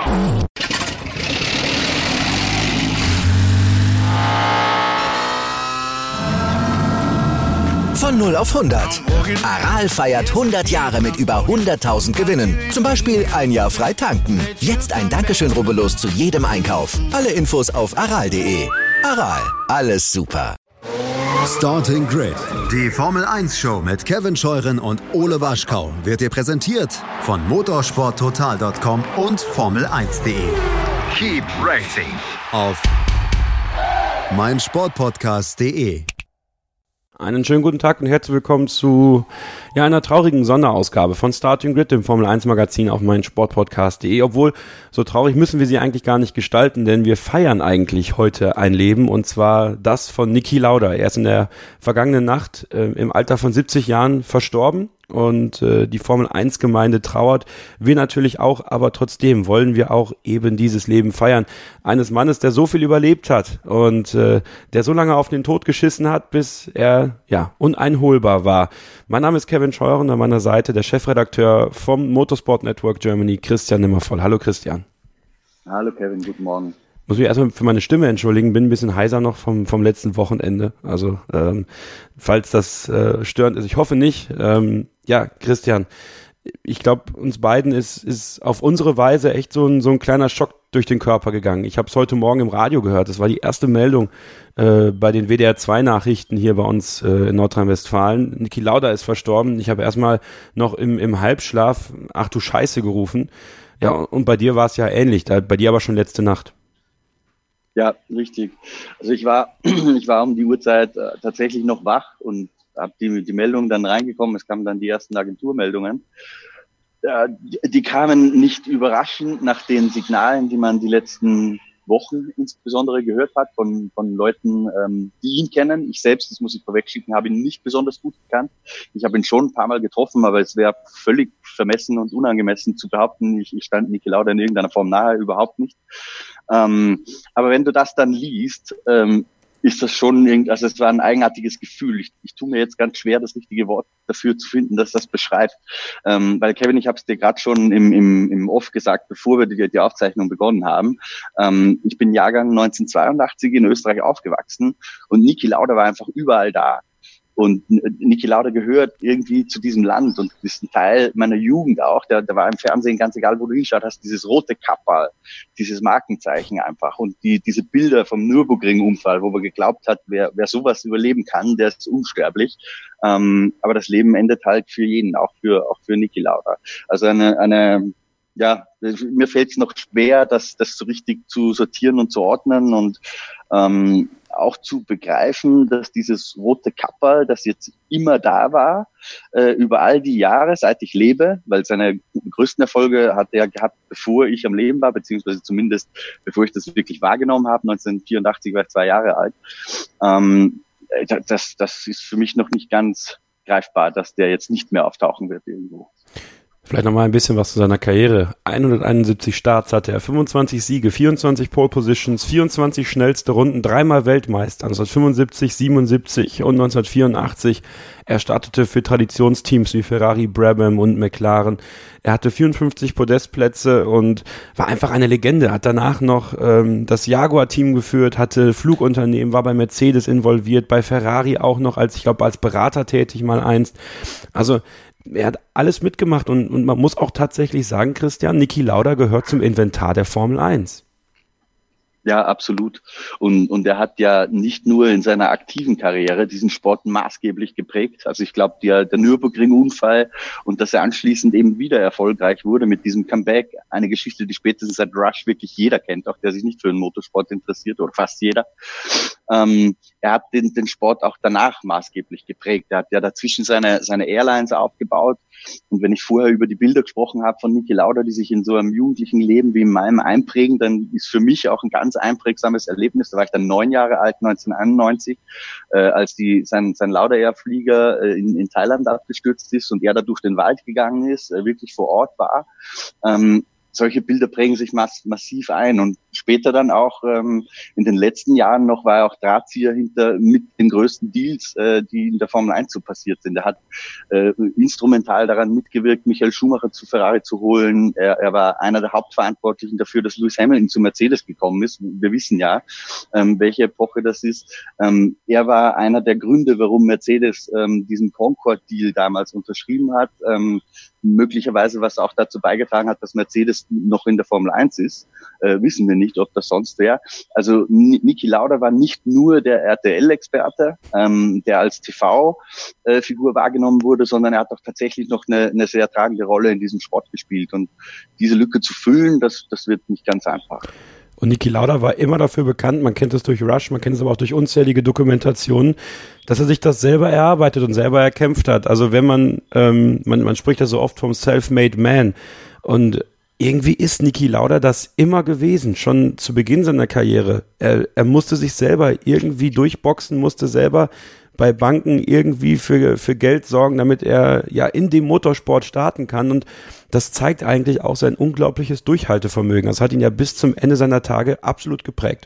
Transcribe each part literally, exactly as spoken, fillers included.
Von null auf hundert. Aral feiert hundert Jahre mit über hunderttausend Gewinnen. Zum Beispiel ein Jahr frei tanken. Jetzt ein Dankeschön, rubbellos zu jedem Einkauf. Alle Infos auf aral punkt de. Aral, alles super. Starting Grid, die Formel eins Show mit Kevin Scheuren und Ole Waschkau wird dir präsentiert von motorsport total punkt com und formel eins punkt de. Keep racing Auf meinsportpodcast punkt de. Einen schönen guten Tag und herzlich willkommen zu ja, einer traurigen Sonderausgabe von Starting Grid, dem Formel eins Magazin auf meinsportpodcast punkt de. Obwohl, so traurig müssen wir sie eigentlich gar nicht gestalten, denn wir feiern eigentlich heute ein Leben, und zwar das von Niki Lauda. Er ist in der vergangenen Nacht äh, im Alter von siebzig Jahren verstorben. Und äh, die Formel eins Gemeinde trauert, wir natürlich auch, aber trotzdem wollen wir auch eben dieses Leben feiern. Eines Mannes, der so viel überlebt hat und äh, der so lange auf den Tod geschissen hat, bis er ja uneinholbar war. Mein Name ist Kevin Scheuren, an meiner Seite der Chefredakteur vom Motorsport Network Germany, Christian Nimmervoll. Hallo Christian. Hallo Kevin, guten Morgen. Muss mich erstmal für meine Stimme entschuldigen, bin ein bisschen heiser noch vom vom letzten Wochenende. Also ähm, falls das äh, störend ist, ich hoffe nicht. Ähm, ja, Christian, ich glaube, uns beiden ist ist auf unsere Weise echt so ein so ein kleiner Schock durch den Körper gegangen. Ich habe es heute Morgen im Radio gehört. Das war die erste Meldung äh, bei den W D R zwei Nachrichten hier bei uns äh, in Nordrhein-Westfalen. Niki Lauda ist verstorben. Ich habe erstmal noch im im Halbschlaf ach du Scheiße gerufen. Ja, und bei dir war es ja ähnlich. Da, bei dir aber schon letzte Nacht. Ja, richtig. Also ich war, ich war um die Uhrzeit äh, tatsächlich noch wach und habe die, die Meldung dann reingekommen. Es kamen dann die ersten Agenturmeldungen. Äh, die, die kamen nicht überraschend nach den Signalen, die man die letzten Wochen insbesondere gehört hat von, von Leuten, ähm, die ihn kennen. Ich selbst, das muss ich vorwegschicken, habe ihn nicht besonders gut gekannt. Ich habe ihn schon ein paar Mal getroffen, aber es wäre völlig vermessen und unangemessen zu behaupten, ich, ich stand Niki Lauda in irgendeiner Form nahe, überhaupt nicht. Ähm, aber wenn du das dann liest, ähm, ist das schon irgendwie, also es war ein eigenartiges Gefühl. Ich, ich tue mir jetzt ganz schwer, das richtige Wort dafür zu finden, dass das beschreibt. Ähm, weil Kevin, ich habe es dir gerade schon im, im, im Off gesagt, bevor wir die, die Aufzeichnung begonnen haben. Ähm, ich bin Jahrgang neunzehnhundertzweiundachtzig in Österreich aufgewachsen und Niki Lauda war einfach überall da. Und Niki Lauda gehört irgendwie zu diesem Land und ist ein Teil meiner Jugend auch. Der, der war im Fernsehen, ganz egal, wo du hinschaut hast, dieses rote Kapperl, dieses Markenzeichen einfach. Und die, diese Bilder vom Nürburgring-Unfall, wo man geglaubt hat, wer, wer sowas überleben kann, der ist unsterblich. Ähm, aber das Leben endet halt für jeden, auch für, auch für Niki Lauda. Also eine, eine, ja, mir fällt es noch schwer, das, das so richtig zu sortieren und zu ordnen und, ähm, auch zu begreifen, dass dieses rote Kapperl, das jetzt immer da war, äh, über all die Jahre, seit ich lebe, weil seine größten Erfolge hat er gehabt, bevor ich am Leben war, beziehungsweise zumindest bevor ich das wirklich wahrgenommen habe. neunzehnhundertvierundachtzig war ich zwei Jahre alt. Ähm, das, das ist für mich noch nicht ganz greifbar, dass der jetzt nicht mehr auftauchen wird irgendwo. Vielleicht nochmal ein bisschen was zu seiner Karriere. hunderteinundsiebzig Starts hatte er, fünfundzwanzig Siege, vierundzwanzig Pole Positions, vierundzwanzig schnellste Runden, dreimal Weltmeister, neunzehnhundertfünfundsiebzig, siebenundsiebzig und neunzehnhundertvierundachtzig. Er startete für Traditionsteams wie Ferrari, Brabham und McLaren. Er hatte vierundfünfzig Podestplätze und war einfach eine Legende. Hat danach noch ähm, das Jaguar-Team geführt, hatte Flugunternehmen, war bei Mercedes involviert, bei Ferrari auch noch als, ich glaube, als Berater tätig mal einst. Also er hat alles mitgemacht und, und man muss auch tatsächlich sagen, Christian, Niki Lauda gehört zum Inventar der Formel eins. Ja, absolut. Und, und er hat ja nicht nur in seiner aktiven Karriere diesen Sport maßgeblich geprägt. Also ich glaube, der, der Nürburgring-Unfall und dass er anschließend eben wieder erfolgreich wurde mit diesem Comeback, eine Geschichte, die spätestens seit Rush wirklich jeder kennt, auch der sich nicht für den Motorsport interessiert, oder fast jeder. Ähm, er hat den, den Sport auch danach maßgeblich geprägt. Er hat ja dazwischen seine, seine Airlines aufgebaut. Und wenn ich vorher über die Bilder gesprochen habe von Niki Lauda, die sich in so einem jugendlichen Leben wie in meinem einprägen, dann ist für mich auch ein ganz einprägsames Erlebnis. Da war ich dann neun Jahre alt, neunzehnhunderteinundneunzig, äh, als die, sein, sein Lauda Air-Flieger äh, in, in Thailand abgestürzt ist und er da durch den Wald gegangen ist, äh, wirklich vor Ort war. Ähm, solche Bilder prägen sich mass- massiv ein und später dann auch ähm, in den letzten Jahren noch war er auch Drahtzieher hinter mit den größten Deals, äh, die in der Formel eins so passiert sind. Er hat äh, instrumental daran mitgewirkt, Michael Schumacher zu Ferrari zu holen. Er, er war einer der Hauptverantwortlichen dafür, dass Lewis Hamilton zu Mercedes gekommen ist. Wir wissen ja, ähm, welche Epoche das ist. Ähm, er war einer der Gründe, warum Mercedes ähm, diesen Concorde-Deal damals unterschrieben hat. Ähm, möglicherweise, was auch dazu beigetragen hat, dass Mercedes noch in der Formel eins ist. Äh, wissen wir nicht, ob das sonst wäre. Also Niki Lauda war nicht nur der R T L-Experte, ähm, der als T V-Figur äh, wahrgenommen wurde, sondern er hat auch tatsächlich noch eine, eine sehr tragende Rolle in diesem Sport gespielt. Und diese Lücke zu füllen, das, das wird nicht ganz einfach. Und Niki Lauda war immer dafür bekannt, man kennt es durch Rush, man kennt es aber auch durch unzählige Dokumentationen, dass er sich das selber erarbeitet und selber erkämpft hat. Also wenn man, ähm, man, man spricht ja so oft vom Self-Made Man, und irgendwie ist Niki Lauda das immer gewesen, schon zu Beginn seiner Karriere. Er, er musste sich selber irgendwie durchboxen, musste selber bei Banken irgendwie für, für Geld sorgen, damit er ja in dem Motorsport starten kann, und das zeigt eigentlich auch sein unglaubliches Durchhaltevermögen. Das hat ihn ja bis zum Ende seiner Tage absolut geprägt.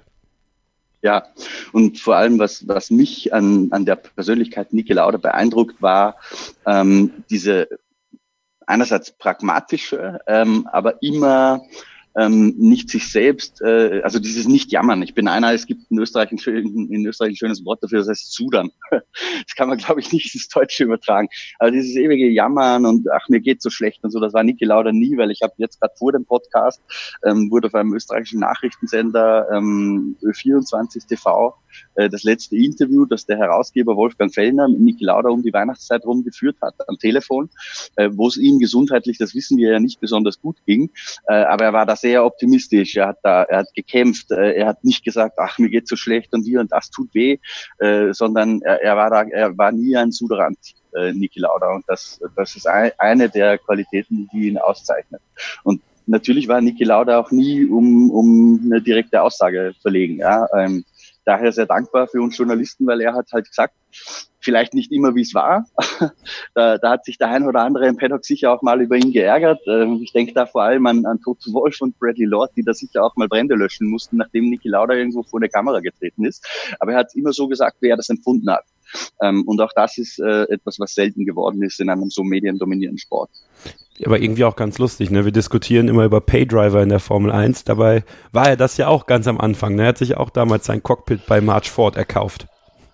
Ja, und vor allem, was, was mich an, an der Persönlichkeit Niki Lauda beeindruckt, war ähm, diese einerseits pragmatische, ähm, aber immer ähm, nicht sich selbst, äh, also dieses Nicht-Jammern. Ich bin einer, es gibt in Österreich ein, schön, in Österreich ein schönes Wort dafür, das heißt Sudern. Das kann man, glaube ich, nicht ins Deutsche übertragen. Aber dieses ewige Jammern und ach, mir geht's so schlecht und so, das war Niki Lauda nie, weil ich habe jetzt gerade vor dem Podcast, ähm, wurde auf einem österreichischen Nachrichtensender ähm, Ö vierundzwanzig T V äh, das letzte Interview, das der Herausgeber Wolfgang Fellner mit Niki Lauda um die Weihnachtszeit rum geführt hat, am Telefon, äh, wo es ihm gesundheitlich, das wissen wir ja, nicht besonders gut ging, äh, aber er war da sehr optimistisch, er hat da, er hat gekämpft, äh, er hat nicht gesagt, ach, mir geht's so schlecht und hier und das tut weh, äh, sondern er, er war da, er war nie ein Suderant, äh, Niki Lauda, und das, das ist ein, eine der Qualitäten, die ihn auszeichnet. Und natürlich war Niki Lauda auch nie um, um eine direkte Aussage verlegen, ja, ähm, daher sehr dankbar für uns Journalisten, weil er hat halt gesagt, vielleicht nicht immer, wie es war. da, da hat sich der ein oder andere im Paddock sicher auch mal über ihn geärgert. Ich denke da vor allem an, an Toto Wolff und Bradley Lord, die da sicher auch mal Brände löschen mussten, nachdem Niki Lauda irgendwo vor der Kamera getreten ist. Aber er hat immer so gesagt, wie er das empfunden hat. Und auch das ist etwas, was selten geworden ist in einem so mediendominierten Sport. Aber irgendwie auch ganz lustig, ne? Wir diskutieren immer über Paydriver in der Formel eins. Dabei war er das ja auch ganz am Anfang. Ne? Er hat sich auch damals sein Cockpit bei March Ford erkauft.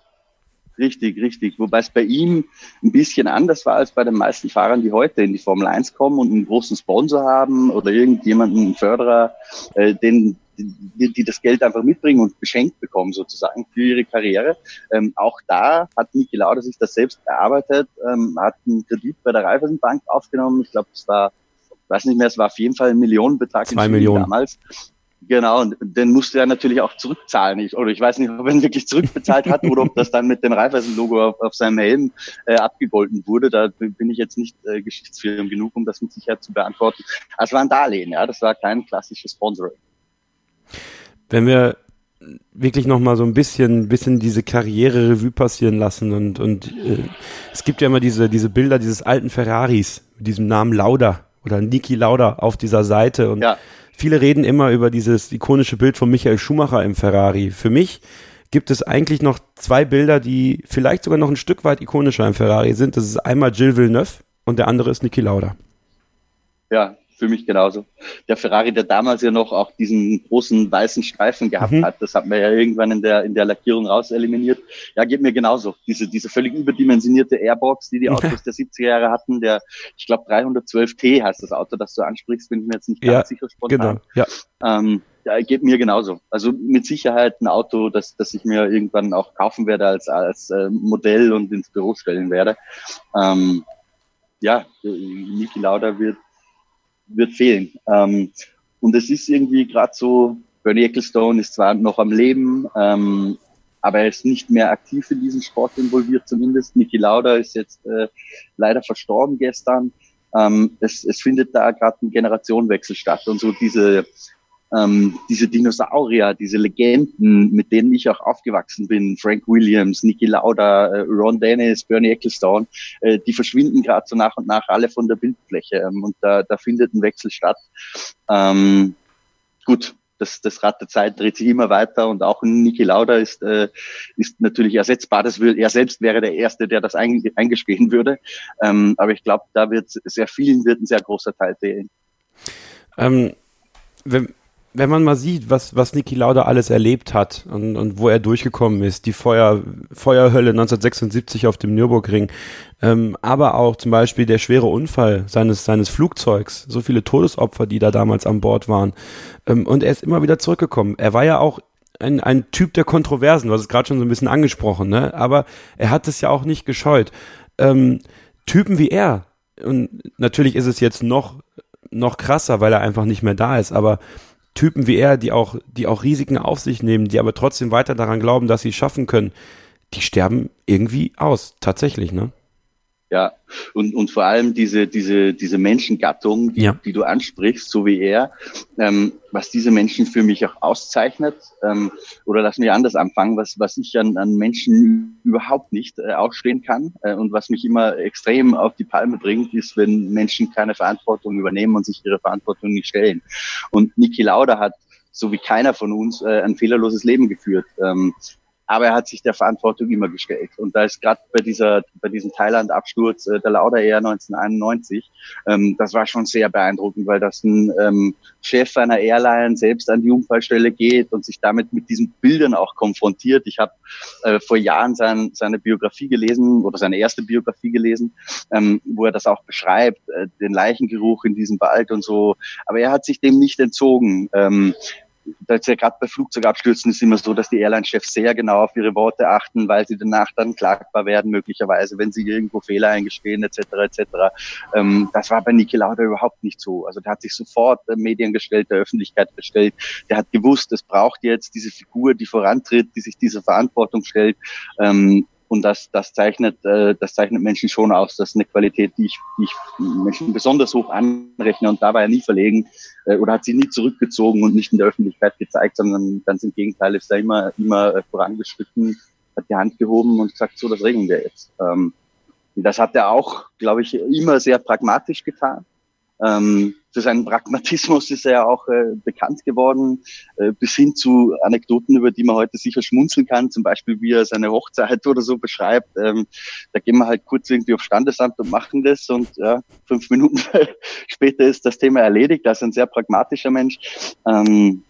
Richtig, richtig. Wobei es bei ihm ein bisschen anders war als bei den meisten Fahrern, die heute in die Formel eins kommen und einen großen Sponsor haben oder irgendjemanden, einen Förderer, äh, den, die, die das Geld einfach mitbringen und geschenkt bekommen sozusagen für ihre Karriere. Ähm, auch da hat Niki Lauda sich das selbst erarbeitet, ähm, hat einen Kredit bei der Raiffeisenbank aufgenommen. Ich glaube, es war, ich weiß nicht mehr, es war auf jeden Fall ein Millionenbetrag Zwei Millionen damals. Genau, und den musste er natürlich auch zurückzahlen. Ich, oder ich weiß nicht, ob er ihn wirklich zurückbezahlt hat oder ob das dann mit dem Raiffeisen-Logo auf, auf seinem Helm äh, abgegolten wurde. Da bin ich jetzt nicht äh, geschichtsfirm genug, um das mit Sicherheit zu beantworten. Also es war ein Darlehen, ja, das war kein klassisches Sponsoring. Wenn wir wirklich nochmal so ein bisschen, bisschen diese Karriere-Revue passieren lassen und, und äh, es gibt ja immer diese, diese Bilder dieses alten Ferraris mit diesem Namen Lauda oder Niki Lauda auf dieser Seite, und ja. Viele reden immer über dieses ikonische Bild von Michael Schumacher im Ferrari. Für mich gibt es eigentlich noch zwei Bilder, die vielleicht sogar noch ein Stück weit ikonischer im Ferrari sind. Das ist einmal Gilles Villeneuve und der andere ist Niki Lauda. Ja, für mich genauso. Der Ferrari, der damals ja noch auch diesen großen weißen Streifen gehabt mhm. hat, das hat man ja irgendwann in der in der Lackierung raus eliminiert. Ja, geht mir genauso. Diese diese völlig überdimensionierte Airbox, die die Autos der siebziger Jahre hatten, der, ich glaube dreihundertzwölf T heißt das Auto, das du ansprichst, bin ich mir jetzt nicht ganz ja, sicher spontan. Genau, ja. Ähm, ja, geht mir genauso. Also mit Sicherheit ein Auto, das das ich mir irgendwann auch kaufen werde als als äh, Modell und ins Büro stellen werde. Ähm, ja, Niki Lauda wird wird fehlen. Ähm, und es ist irgendwie gerade so, Bernie Ecclestone ist zwar noch am Leben, ähm, aber er ist nicht mehr aktiv in diesem Sport involviert zumindest. Niki Lauda ist jetzt äh, leider verstorben gestern. Ähm, es, es findet da gerade ein Generationenwechsel statt und so diese ähm, diese Dinosaurier, diese Legenden, mit denen ich auch aufgewachsen bin, Frank Williams, Niki Lauda, äh, Ron Dennis, Bernie Ecclestone, äh, die verschwinden gerade so nach und nach alle von der Bildfläche, ähm, und da, da findet ein Wechsel statt. Ähm, gut, das, das Rad der Zeit dreht sich immer weiter und auch Niki Lauda ist, äh, ist natürlich ersetzbar. Das will, er selbst wäre der Erste, der das eingestehen würde. Ähm, aber ich glaube, da wird sehr vielen wird ein sehr großer Teil fehlen. Ähm, wenn, wenn man mal sieht, was, was Niki Lauda alles erlebt hat und, und wo er durchgekommen ist, die Feuer, Feuerhölle neunzehnhundertsechsundsiebzig auf dem Nürburgring, ähm, aber auch zum Beispiel der schwere Unfall seines, seines Flugzeugs, so viele Todesopfer, die da damals an Bord waren. Ähm, und er ist immer wieder zurückgekommen. Er war ja auch ein, ein Typ der Kontroversen, du hast es gerade schon so ein bisschen angesprochen, ne? Aber er hat es ja auch nicht gescheut. Ähm, Typen wie er, und natürlich ist es jetzt noch, noch krasser, weil er einfach nicht mehr da ist, aber Typen wie er, die auch, die auch Risiken auf sich nehmen, die aber trotzdem weiter daran glauben, dass sie es schaffen können, die sterben irgendwie aus, tatsächlich, ne? Ja, und, und vor allem diese, diese, diese Menschengattung, die, ja. die du ansprichst, so wie er, ähm, was diese Menschen für mich auch auszeichnet, ähm, oder lass mich anders anfangen, was, was ich an, an Menschen überhaupt nicht äh, ausstehen kann, äh, und was mich immer extrem auf die Palme bringt, ist, wenn Menschen keine Verantwortung übernehmen und sich ihrer Verantwortung nicht stellen. Und Niki Lauda hat, so wie keiner von uns, äh, ein fehlerloses Leben geführt. Ähm, Aber er hat sich der Verantwortung immer gestellt. Und da ist gerade bei dieser, bei diesem Thailand-Absturz äh, der Lauda Air neunzehnhunderteinundneunzig, ähm, das war schon sehr beeindruckend, weil das ein ähm, Chef einer Airline selbst an die Unfallstelle geht und sich damit mit diesen Bildern auch konfrontiert. Ich habe äh, vor Jahren sein, seine Biografie gelesen oder seine erste Biografie gelesen, ähm, wo er das auch beschreibt, äh, den Leichengeruch in diesem Wald und so. Aber er hat sich dem nicht entzogen. Ähm, Da ist ja gerade bei Flugzeugabstürzen ist immer so, dass die Airline-Chefs sehr genau auf ihre Worte achten, weil sie danach dann klagbar werden, möglicherweise, wenn sie irgendwo Fehler eingestehen, et cetera et cetera. Ähm, das war bei Niki Lauda überhaupt nicht so. Also der hat sich sofort den Medien gestellt, der Öffentlichkeit gestellt. Der hat gewusst, es braucht jetzt diese Figur, die vorantritt, die sich dieser Verantwortung stellt. Ähm, Und das, das zeichnet, äh, das zeichnet Menschen schon aus. Das ist eine Qualität, die ich, die ich Menschen besonders hoch anrechne. Und da war er nie verlegen, äh, oder hat sie nie zurückgezogen und nicht in der Öffentlichkeit gezeigt, sondern ganz im Gegenteil ist er immer, immer äh, vorangeschritten, hat die Hand gehoben und gesagt, so, das regeln wir jetzt. Ähm, das hat er auch, glaube ich, immer sehr pragmatisch getan. Ähm, für seinen Pragmatismus ist er ja auch äh, bekannt geworden, äh, bis hin zu Anekdoten, über die man heute sicher schmunzeln kann, zum Beispiel wie er seine Hochzeit oder so beschreibt. Ähm, da gehen wir halt kurz irgendwie aufs Standesamt und machen das und ja, fünf Minuten später ist das Thema erledigt. Das ist ein sehr pragmatischer Mensch. Ähm,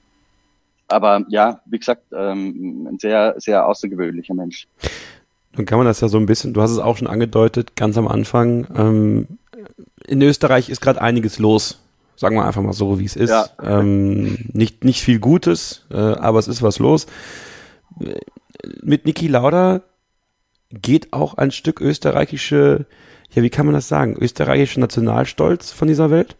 aber ja, wie gesagt, ähm, ein sehr, sehr außergewöhnlicher Mensch. Dann kann man das ja so ein bisschen, du hast es auch schon angedeutet, ganz am Anfang, ähm, in Österreich ist gerade einiges los, sagen wir einfach mal so, wie es ist. Ja. Ähm, nicht, nicht viel Gutes, äh, aber es ist was los. Mit Niki Lauda geht auch ein Stück österreichische, ja, wie kann man das sagen, österreichische Nationalstolz von dieser Welt?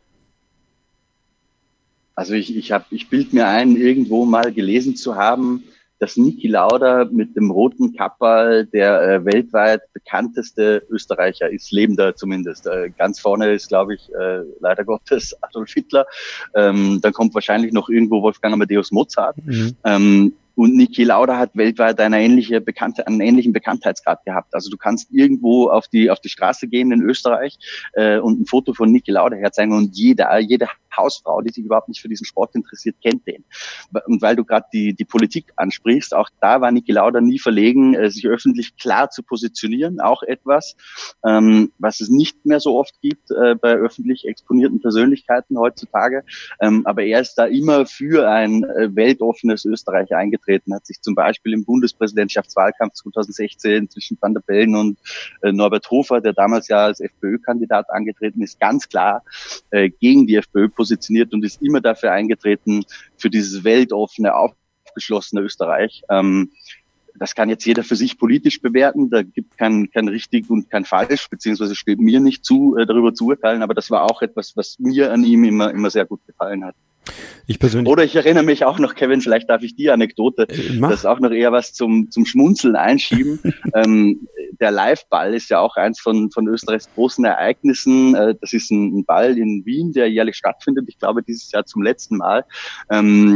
Also ich, ich habe, ich bild mir ein, irgendwo mal gelesen zu haben, dass Niki Lauda mit dem roten Kapperl der äh, weltweit bekannteste Österreicher ist, lebender zumindest. Äh, ganz vorne ist, glaube ich, äh, leider Gottes Adolf Hitler. Ähm, dann kommt wahrscheinlich noch irgendwo Wolfgang Amadeus Mozart. Mhm. Ähm, Und Niki Lauda hat weltweit eine ähnliche Bekannte, einen ähnlichen Bekanntheitsgrad gehabt. Also du kannst irgendwo auf die auf die Straße gehen in Österreich äh, und ein Foto von Niki Lauda herzeigen und jeder, jede Hausfrau, die sich überhaupt nicht für diesen Sport interessiert, kennt den. Und weil du gerade die die Politik ansprichst, auch da war Niki Lauda nie verlegen, äh, sich öffentlich klar zu positionieren. Auch etwas, ähm, was es nicht mehr so oft gibt äh, bei öffentlich exponierten Persönlichkeiten heutzutage. Ähm, aber er ist da immer für ein äh, weltoffenes Österreich eingetreten, hat sich zum Beispiel im Bundespräsidentschaftswahlkampf zweitausendsechzehn zwischen Van der Bellen und äh, Norbert Hofer, der damals ja als FPÖ-Kandidat angetreten ist, ganz klar äh, gegen die FPÖ positioniert und ist immer dafür eingetreten, für dieses weltoffene, aufgeschlossene Österreich. Ähm, das kann jetzt jeder für sich politisch bewerten, da gibt kein, kein richtig und kein falsch, beziehungsweise steht mir nicht zu, äh, darüber zu urteilen, aber das war auch etwas, was mir an ihm immer, immer sehr gut gefallen hat. Ich persönlich. Oder ich erinnere mich auch noch, Kevin, vielleicht darf ich die Anekdote, äh, das auch noch eher was zum, zum Schmunzeln einschieben. ähm, der Live-Ball ist ja auch eins von, von Österreichs großen Ereignissen. Äh, das ist ein, ein Ball in Wien, der jährlich stattfindet. Ich glaube, dieses Jahr zum letzten Mal. Ähm,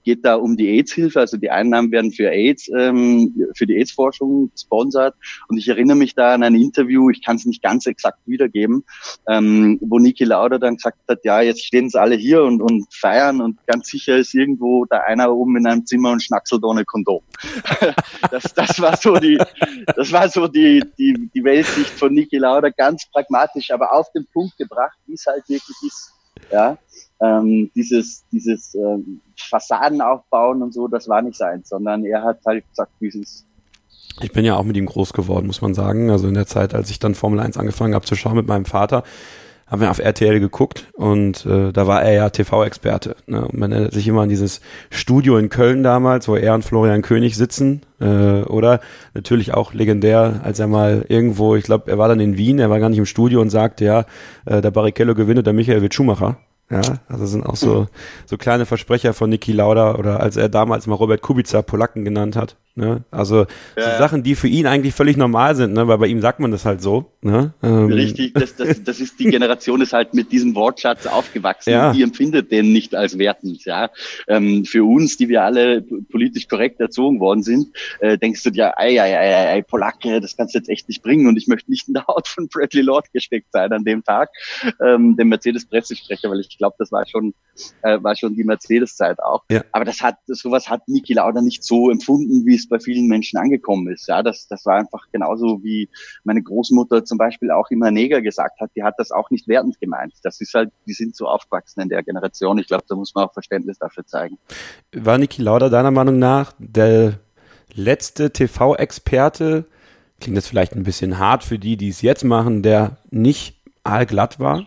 geht da um die AIDS-Hilfe, also die Einnahmen werden für AIDS, ähm, für die AIDS-Forschung gesponsert. Und ich erinnere mich da an ein Interview, ich kann es nicht ganz exakt wiedergeben, ähm, wo Niki Lauda dann gesagt hat, ja, jetzt stehen sie alle hier und, und feiern und ganz sicher ist irgendwo da einer oben in einem Zimmer und schnackselt ohne Kondom. das, das war so die, das war so die, die, die Weltsicht von Niki Lauda, ganz pragmatisch, aber auf den Punkt gebracht, wie es halt wirklich ist. Ja, ähm, dieses, dieses ähm, Fassaden aufbauen und so, das war nicht seins, sondern er hat halt gesagt, wie es ist. Ich bin ja auch mit ihm groß geworden, muss man sagen. Also in der Zeit, als ich dann Formel eins angefangen habe zu schauen mit meinem Vater, haben wir auf R T L geguckt und äh, da war er ja T V-Experte. Ne? Und man erinnert sich immer an dieses Studio in Köln damals, wo er und Florian König sitzen. Äh, oder natürlich auch legendär, als er mal irgendwo, ich glaube, er war dann in Wien, er war gar nicht im Studio und sagte, ja, äh, der Barrichello gewinnt, der Michael wird Schumacher. Ja, also sind auch so so kleine Versprecher von Niki Lauda oder als er damals mal Robert Kubica Polacken genannt hat. Ne? Also ja. So Sachen, die für ihn eigentlich völlig normal sind, ne? Weil bei ihm sagt man das halt so. Ne? Ähm. Richtig, das, das, das ist die Generation ist halt mit diesem Wortschatz aufgewachsen. Ja. Die empfindet den nicht als wertend. Ja, ähm, für uns, die wir alle politisch korrekt erzogen worden sind, äh, denkst du dir, ei, ei, ei, ei, Polacke, das kannst du jetzt echt nicht bringen und ich möchte nicht in der Haut von Bradley Lord gesteckt sein an dem Tag, ähm, dem Mercedes-Pressesprecher, weil ich glaube, das war schon äh, war schon die Mercedes-Zeit auch. Ja. Aber das hat sowas hat Niki Lauda nicht so empfunden, wie es bei vielen Menschen angekommen ist. Ja, das, das war einfach genauso wie meine Großmutter zum Beispiel auch immer Neger gesagt hat. Die hat das auch nicht wertend gemeint. Das ist halt, die sind so aufgewachsen in der Generation. Ich glaube, da muss man auch Verständnis dafür zeigen. War Niki Lauda deiner Meinung nach der letzte T V-Experte, klingt das vielleicht ein bisschen hart für die, die es jetzt machen, der nicht aalglatt war?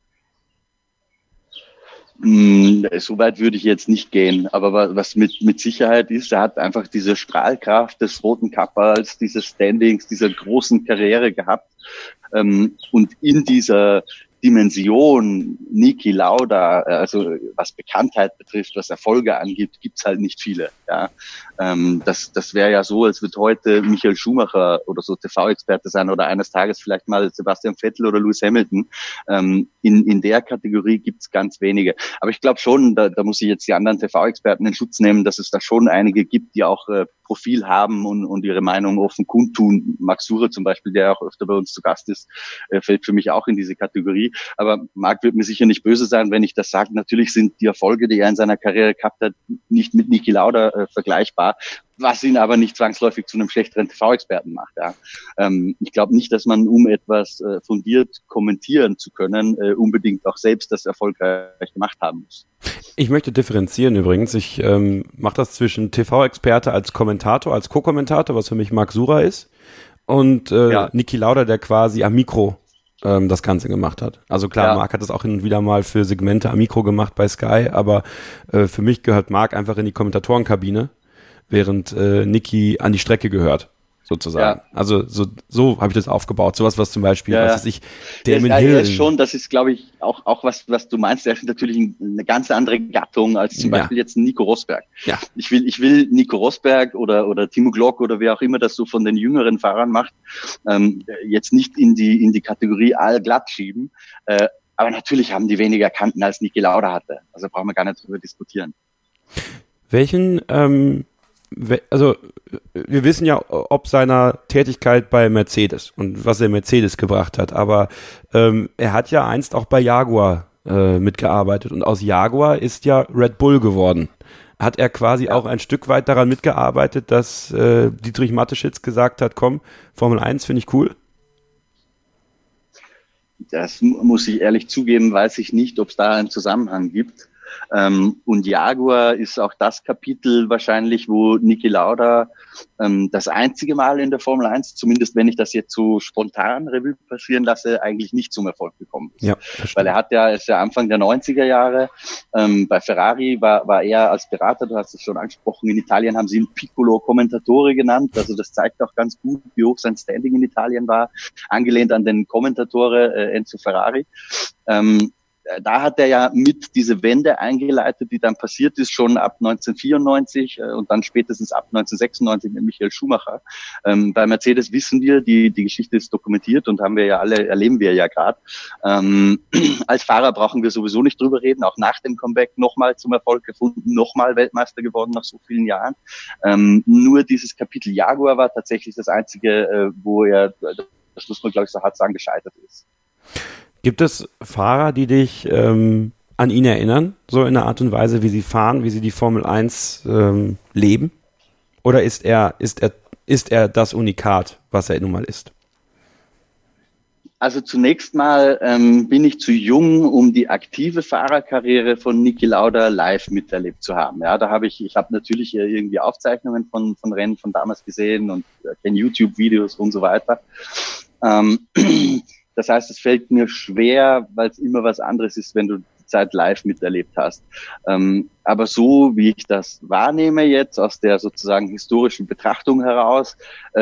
So weit würde ich jetzt nicht gehen, aber was mit mit Sicherheit ist, er hat einfach diese Strahlkraft des roten Kapperls, dieses Standings, dieser großen Karriere gehabt, ähm, und in dieser Dimension Niki Lauda, also was Bekanntheit betrifft, was Erfolge angibt, gibt's halt nicht viele. Ja, ähm, das das wäre ja so, als wird heute Michael Schumacher oder so T V-Experte sein oder eines Tages vielleicht mal Sebastian Vettel oder Lewis Hamilton. Ähm, in in der Kategorie gibt's ganz wenige. Aber ich glaube schon, da, da muss ich jetzt die anderen T V-Experten in Schutz nehmen, dass es da schon einige gibt, die auch äh, Profil haben und, und ihre Meinung offen kundtun. Max Surer zum Beispiel, der auch öfter bei uns zu Gast ist, äh, fällt für mich auch in diese Kategorie. Aber Marc wird mir sicher nicht böse sein, wenn ich das sage. Natürlich sind die Erfolge, die er in seiner Karriere gehabt hat, nicht mit Niki Lauda äh, vergleichbar, was ihn aber nicht zwangsläufig zu einem schlechteren T V-Experten macht. Ja. Ähm, ich glaube nicht, dass man, um etwas äh, fundiert kommentieren zu können, äh, unbedingt auch selbst das erfolgreich gemacht haben muss. Ich möchte differenzieren übrigens. Ich ähm, mache das zwischen T V-Experte als Kommentator, als Co-Kommentator, was für mich Marc Surer ist, und äh, ja. Niki Lauda, der quasi am Mikro ähm, das Ganze gemacht hat. Also klar, ja. Marc hat das auch hin und wieder mal für Segmente am Mikro gemacht bei Sky, aber äh, für mich gehört Marc einfach in die Kommentatorenkabine, während äh, Niki an die Strecke gehört, sozusagen. Ja. Also so so habe ich das aufgebaut. Sowas, was zum Beispiel, ja, was weiß ich, Damon Hill. Ja, ist schon, das ist, glaube ich, auch auch was was du meinst. Der ist natürlich eine ganz andere Gattung als zum ja. Beispiel jetzt Nico Rosberg. Ja. Ich will ich will Nico Rosberg oder oder Timo Glock oder wer auch immer das so von den jüngeren Fahrern macht, ähm, jetzt nicht in die in die Kategorie allglatt schieben. Äh, aber natürlich haben die weniger Kanten als Niki Lauda hatte. Also brauchen wir gar nicht drüber diskutieren. Welchen ähm Also wir wissen ja, ob seiner Tätigkeit bei Mercedes und was er Mercedes gebracht hat, aber ähm, er hat ja einst auch bei Jaguar äh, mitgearbeitet und aus Jaguar ist ja Red Bull geworden. Hat er quasi ja. auch ein Stück weit daran mitgearbeitet, dass äh, Dietrich Mateschitz gesagt hat, komm, Formel eins finde ich cool? Das muss ich ehrlich zugeben, weiß ich nicht, ob es da einen Zusammenhang gibt. Ähm, und Jaguar ist auch das Kapitel wahrscheinlich, wo Niki Lauda ähm, das einzige Mal in der Formel eins, zumindest wenn ich das jetzt so spontan Revue passieren lasse, eigentlich nicht zum Erfolg gekommen ist. Ja, weil er hat ja, ist ja Anfang der neunziger Jahre, ähm, bei Ferrari war, war er als Berater, du hast es schon angesprochen, in Italien haben sie ihn Piccolo Commentatore genannt, also das zeigt auch ganz gut, wie hoch sein Standing in Italien war, angelehnt an den Commentatore äh, Enzo Ferrari. Ähm, da hat er ja mit diese Wende eingeleitet, die dann passiert ist, schon ab neunzehnhundertvierundneunzig äh, und dann spätestens ab neunzehnhundertsechsundneunzig mit Michael Schumacher. Ähm, bei Mercedes wissen wir, die die Geschichte ist dokumentiert und haben wir ja alle, erleben wir ja gerade. Ähm, als Fahrer brauchen wir sowieso nicht drüber reden, auch nach dem Comeback nochmal zum Erfolg gefunden, nochmal Weltmeister geworden nach so vielen Jahren. Ähm, nur dieses Kapitel Jaguar war tatsächlich das einzige, äh, wo er, das muss man glaube ich so hart sagen, gescheitert ist. Gibt es Fahrer, die dich ähm, an ihn erinnern, so in der Art und Weise, wie sie fahren, wie sie die Formel eins ähm, leben? Oder ist er, ist er, ist er das Unikat, was er nun mal ist? Also zunächst mal ähm, bin ich zu jung, um die aktive Fahrerkarriere von Niki Lauda live miterlebt zu haben. Ja, da habe ich, ich habe natürlich irgendwie Aufzeichnungen von von Rennen von damals gesehen und äh, kenne YouTube-Videos und so weiter. Ähm, Das heißt, es fällt mir schwer, weil es immer was anderes ist, wenn du die Zeit live miterlebt hast. Ähm, aber so, wie ich das wahrnehme jetzt aus der sozusagen historischen Betrachtung heraus,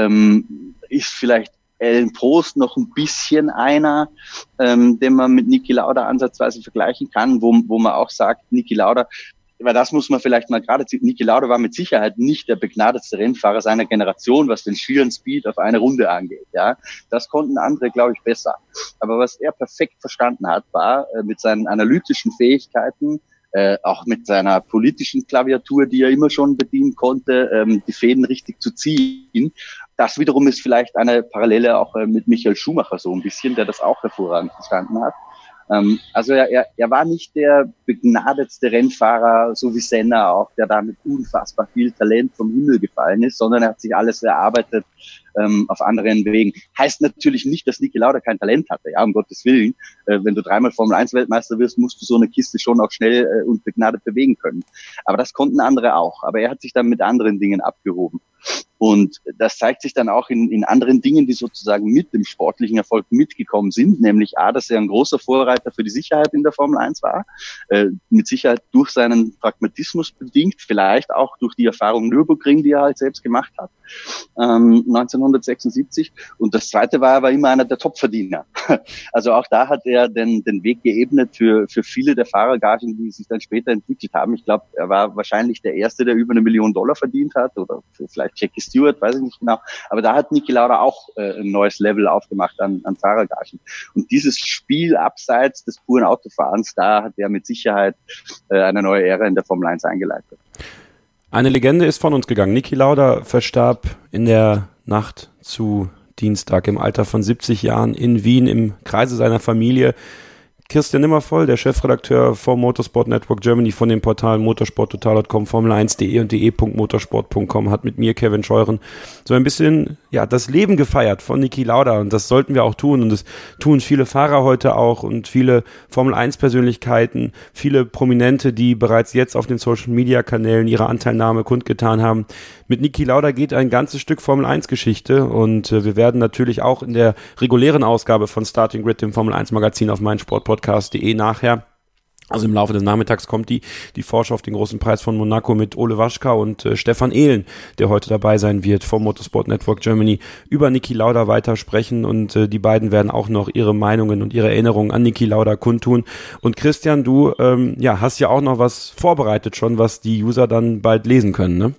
ähm, ist vielleicht Alain Prost noch ein bisschen einer, ähm, den man mit Niki Lauda ansatzweise vergleichen kann, wo, wo man auch sagt, Niki Lauda, weil das muss man vielleicht mal gerade ziehen. Niki Lauda war mit Sicherheit nicht der begnadetste Rennfahrer seiner Generation, was den schieren Speed auf eine Runde angeht. Ja, das konnten andere, glaube ich, besser. Aber was er perfekt verstanden hat, war äh, mit seinen analytischen Fähigkeiten, äh, auch mit seiner politischen Klaviatur, die er immer schon bedienen konnte, ähm, die Fäden richtig zu ziehen. Das wiederum ist vielleicht eine Parallele auch äh, mit Michael Schumacher so ein bisschen, der das auch hervorragend verstanden hat. Ähm, also er, er, er war nicht der begnadetste Rennfahrer, so wie Senna auch, der da mit unfassbar viel Talent vom Himmel gefallen ist, sondern er hat sich alles erarbeitet ähm, auf anderen Wegen. Heißt natürlich nicht, dass Niki Lauda kein Talent hatte, ja, um Gottes Willen. Äh, wenn du dreimal Formel eins Weltmeister wirst, musst du so eine Kiste schon auch schnell äh, und begnadet bewegen können. Aber das konnten andere auch. Aber er hat sich dann mit anderen Dingen abgehoben. Und das zeigt sich dann auch in, in anderen Dingen, die sozusagen mit dem sportlichen Erfolg mitgekommen sind, nämlich A, dass er ein großer Vorreiter für die Sicherheit in der Formel eins war, äh, mit Sicherheit durch seinen Pragmatismus bedingt, vielleicht auch durch die Erfahrung Nürburgring, die er halt selbst gemacht hat, ähm, neunzehnhundertsechsundsiebzig. Und das Zweite war, er war immer einer der Topverdiener. Also auch da hat er den, den Weg geebnet für, für viele der Fahrergagen, die sich dann später entwickelt haben. Ich glaube, er war wahrscheinlich der Erste, der über eine Million Dollar verdient hat, oder vielleicht Jackie Stewart, weiß ich nicht genau. Aber da hat Niki Lauda auch äh, ein neues Level aufgemacht an, an Fahrergagen. Und dieses Spiel abseits des puren Autofahrens, da hat er mit Sicherheit äh, eine neue Ära in der Formel eins eingeleitet. Eine Legende ist von uns gegangen. Niki Lauda verstarb in der Nacht zu Dienstag im Alter von siebzig Jahren in Wien im Kreise seiner Familie. Christian Nimmervoll, der Chefredakteur vom Motorsport Network Germany von den Portalen motorsport total punkt com, formel eins punkt de und de punkt motorsport punkt com hat mit mir, Kevin Scheuren, so ein bisschen ja das Leben gefeiert von Niki Lauda, und das sollten wir auch tun, und das tun viele Fahrer heute auch und viele Formel eins Persönlichkeiten, viele Prominente, die bereits jetzt auf den Social Media Kanälen ihre Anteilnahme kundgetan haben. Mit Niki Lauda geht ein ganzes Stück Formel eins Geschichte, und äh, wir werden natürlich auch in der regulären Ausgabe von Starting Grid, dem Formel eins Magazin auf meinsportpodcast punkt de nachher, also im Laufe des Nachmittags, kommt die die Vorschau auf den großen Preis von Monaco mit Ole Waschkau und äh, Stefan Ehlen, der heute dabei sein wird vom Motorsport Network Germany, über Niki Lauda weiter sprechen, und äh, die beiden werden auch noch ihre Meinungen und ihre Erinnerungen an Niki Lauda kundtun. Und Christian, du ähm, ja hast ja auch noch was vorbereitet schon, was die User dann bald lesen können, ne?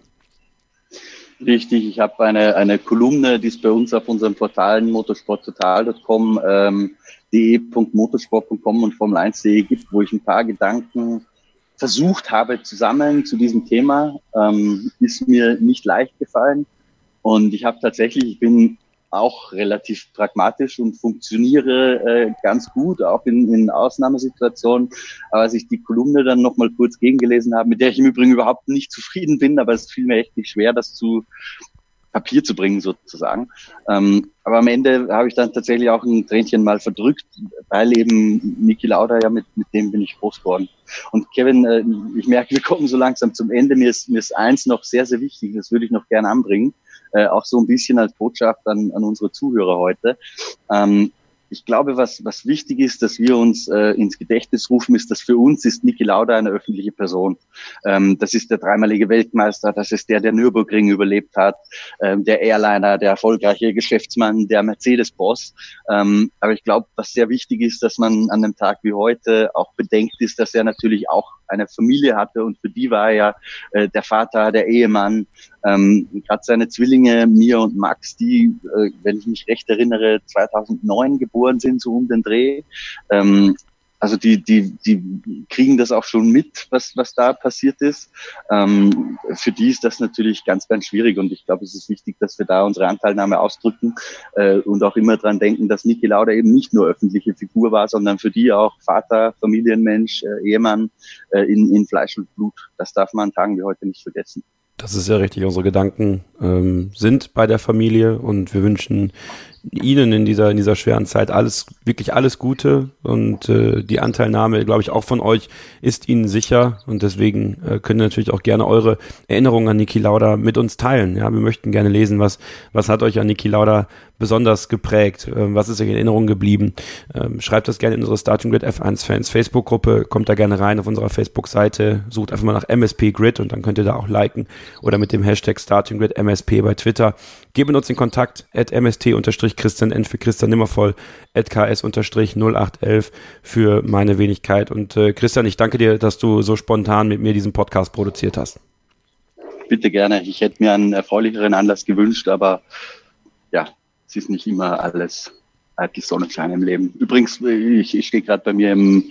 Richtig, ich habe eine eine Kolumne, die es bei uns auf unseren Portalen motorsport total punkt com, ähm, de punkt motorsport punkt com und formel eins punkt de gibt, wo ich ein paar Gedanken versucht habe zu sammeln zu diesem Thema. Ähm, ist mir nicht leicht gefallen, und ich habe tatsächlich, ich bin auch relativ pragmatisch und funktioniere äh, ganz gut, auch in, in Ausnahmesituationen. Aber als ich die Kolumne dann nochmal kurz gegengelesen habe, mit der ich im Übrigen überhaupt nicht zufrieden bin, aber es fiel mir echt nicht schwer, das zu Papier zu bringen sozusagen. Ähm, aber am Ende habe ich dann tatsächlich auch ein Tränchen mal verdrückt, weil eben Niki Lauda, ja, mit, mit dem bin ich groß geworden. Und Kevin, äh, ich merke, wir kommen so langsam zum Ende. Mir ist, mir ist eins noch sehr, sehr wichtig, das würde ich noch gerne anbringen. Äh, auch so ein bisschen als Botschaft an, an unsere Zuhörer heute. Ähm, ich glaube, was, was wichtig ist, dass wir uns äh, ins Gedächtnis rufen, ist, dass für uns ist Niki Lauda eine öffentliche Person. Ähm, das ist der dreimalige Weltmeister, das ist der, der Nürburgring überlebt hat, ähm, der Airliner, der erfolgreiche Geschäftsmann, der Mercedes-Boss. Ähm, aber ich glaube, was sehr wichtig ist, dass man an einem Tag wie heute auch bedenkt, ist, dass er natürlich auch eine Familie hatte und für die war er ja äh, der Vater, der Ehemann. Ähm, gerade seine Zwillinge, Mia und Max, die, äh, wenn ich mich recht erinnere, zweitausendneun geboren sind, so um den Dreh. Ähm, also die, die, die kriegen das auch schon mit, was, was da passiert ist. Ähm, für die ist das natürlich ganz, ganz schwierig und ich glaube, es ist wichtig, dass wir da unsere Anteilnahme ausdrücken äh, und auch immer dran denken, dass Niki Lauda eben nicht nur öffentliche Figur war, sondern für die auch Vater, Familienmensch, äh, Ehemann äh, in, in Fleisch und Blut. Das darf man an Tagen wie heute nicht vergessen. Das ist ja richtig. Unsere Gedanken ähm, sind bei der Familie und wir wünschen Ihnen in dieser in dieser schweren Zeit alles, wirklich alles Gute und äh, die Anteilnahme, glaube ich, auch von euch ist Ihnen sicher und deswegen äh, können natürlich auch gerne eure Erinnerungen an Niki Lauda mit uns teilen. Ja, wir möchten gerne lesen, was was hat euch an Niki Lauda besonders geprägt, äh, was ist euch in Erinnerung geblieben. Ähm, schreibt das gerne in unsere Starting Grid F eins Fans Facebook-Gruppe, kommt da gerne rein auf unserer Facebook-Seite, sucht einfach mal nach M S P Grid und dann könnt ihr da auch liken oder mit dem Hashtag Starting Grid M S P bei Twitter. Gebt mit uns in Kontakt at M S T Christian N für Christian Nimmervoll, at K S null acht elf für meine Wenigkeit. Und äh, Christian, ich danke dir, dass du so spontan mit mir diesen Podcast produziert hast. Bitte gerne. Ich hätte mir einen erfreulicheren Anlass gewünscht, aber ja, es ist nicht immer alles eitel Sonnenschein im Leben. Übrigens, ich, ich stehe gerade bei mir im,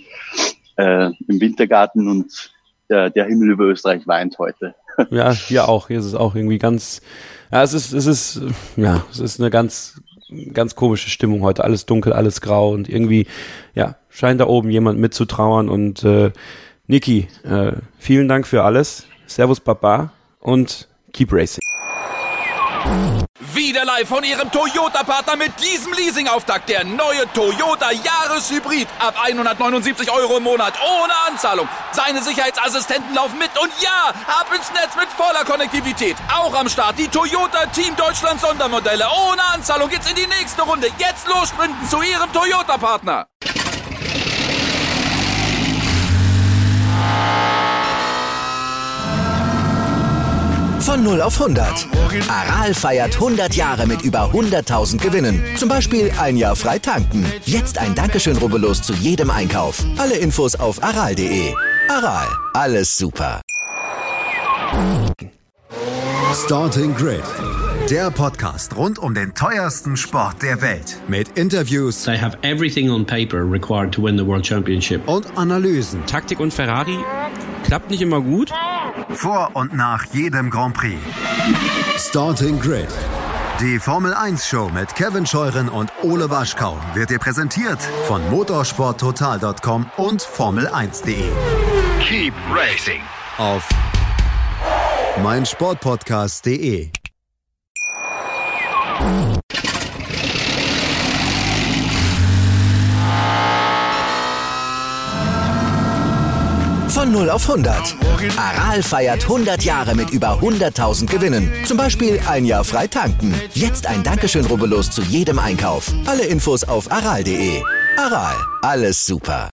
äh, im Wintergarten und der, der Himmel über Österreich weint heute. Ja, hier auch. Hier ist es auch irgendwie ganz, ja, es ist, es ist, ja, es ist eine ganz, ganz komische Stimmung heute. Alles dunkel, alles grau und irgendwie, ja, scheint da oben jemand mitzutrauern und, äh, Niki, äh, vielen Dank für alles. Servus Baba und keep racing. Wieder live von Ihrem Toyota-Partner mit diesem Leasing-Auftakt. Der neue Toyota Jahreshybrid. Ab hundertneunundsiebzig Euro im Monat. Ohne Anzahlung. Seine Sicherheitsassistenten laufen mit. Und ja, ab ins Netz mit voller Konnektivität. Auch am Start die Toyota Team Deutschland Sondermodelle. Ohne Anzahlung geht's in die nächste Runde. Jetzt los sprinten zu Ihrem Toyota-Partner. Von null auf hundert. Aral feiert hundert Jahre mit über hunderttausend Gewinnen. Zum Beispiel ein Jahr frei tanken. Jetzt ein Dankeschön, rubbellos zu jedem Einkauf. Alle Infos auf aral punkt de. Aral, alles super. Starting Grid, der Podcast rund um den teuersten Sport der Welt. Mit Interviews. They have everything on paper required to win the World Championship. Und Analysen. Taktik und Ferrari klappt nicht immer gut. Vor und nach jedem Grand Prix. Starting Grid. Die Formel eins Show mit Kevin Scheuren und Ole Waschkau wird dir präsentiert von motorsport total punkt com und formel eins punkt de. Keep racing. Auf meinsportpodcast punkt de. Von null auf hundert. Aral feiert hundert Jahre mit über hunderttausend Gewinnen. Zum Beispiel ein Jahr frei tanken. Jetzt ein Dankeschön, rubbellos zu jedem Einkauf. Alle Infos auf aral punkt de. Aral, alles super.